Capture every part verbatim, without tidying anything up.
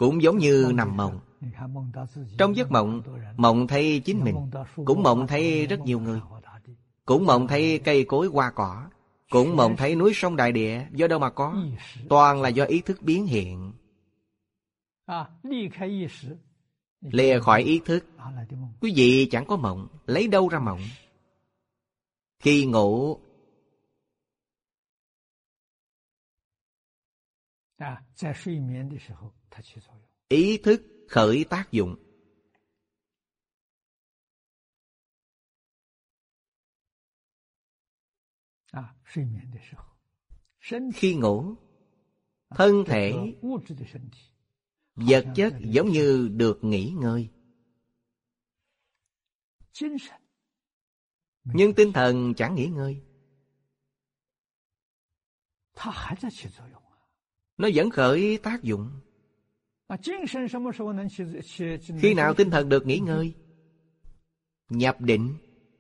Cũng giống như nằm mộng. Trong giấc mộng, mộng thấy chính mình, cũng mộng thấy rất nhiều người, cũng mộng thấy cây cối hoa cỏ, cũng mộng thấy núi sông đại địa. Do đâu mà có? Toàn là do ý thức biến hiện. Lìa khỏi ý thức, quý vị chẳng có mộng. Lấy đâu ra mộng? Khi ngủ, ý thức khởi tác dụng. Khi ngủ, thân thể, vật chất giống như được nghỉ ngơi, nhưng tinh thần chẳng nghỉ ngơi. Nó vẫn khởi tác dụng. Khi nào tinh thần được nghỉ ngơi? Nhập định.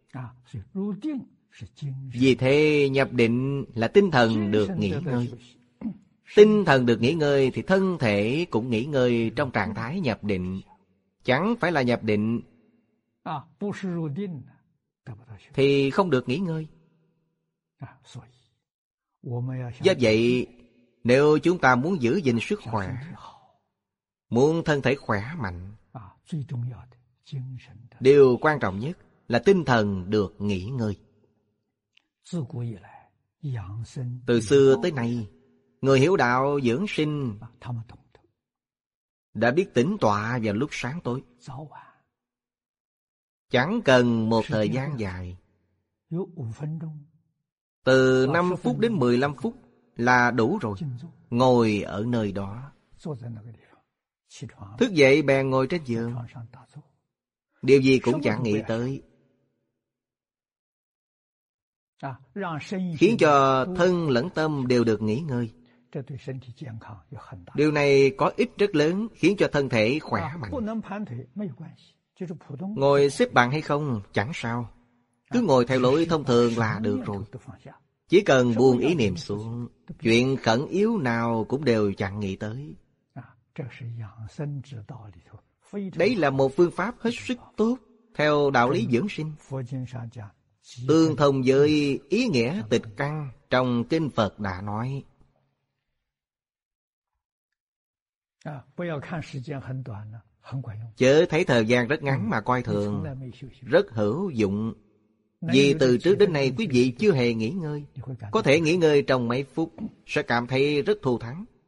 Vì thế nhập định là tinh thần được nghỉ ngơi. Tinh thần được nghỉ ngơi thì thân thể cũng nghỉ ngơi trong trạng thái nhập định. Chẳng phải là nhập định thì không được nghỉ ngơi. Do vậy, nếu chúng ta muốn giữ gìn sức khỏe, muốn thân thể khỏe mạnh, điều quan trọng nhất là tinh thần được nghỉ ngơi. Từ xưa tới nay, người hiểu đạo dưỡng sinh đã biết tĩnh tọa vào lúc sáng tối. Chẳng cần một thời gian dài, từ năm phút đến mười lăm phút là đủ rồi. Ngồi ở nơi đó, thức dậy bèn ngồi trên giường, điều gì cũng chẳng nghĩ tới, khiến cho thân lẫn tâm đều được nghỉ ngơi. Điều này có ích rất lớn, khiến cho thân thể khỏe mạnh. Ngồi xếp bằng hay không chẳng sao, cứ ngồi theo lối thông thường là được rồi. Chỉ cần buông ý niệm xuống, chuyện khẩn yếu nào cũng đều chẳng nghĩ tới. Đấy là một phương pháp hết sức tốt theo đạo lý dưỡng sinh, tương thông với ý nghĩa tịch căn trong kinh Phật đã nói. Chớ thấy thời gian rất ngắn mà coi thường, rất hữu dụng. Vì từ trước đến nay quý vị chưa hề nghỉ ngơi. Có thể nghỉ ngơi trong mấy phút sẽ cảm thấy rất thù thắng.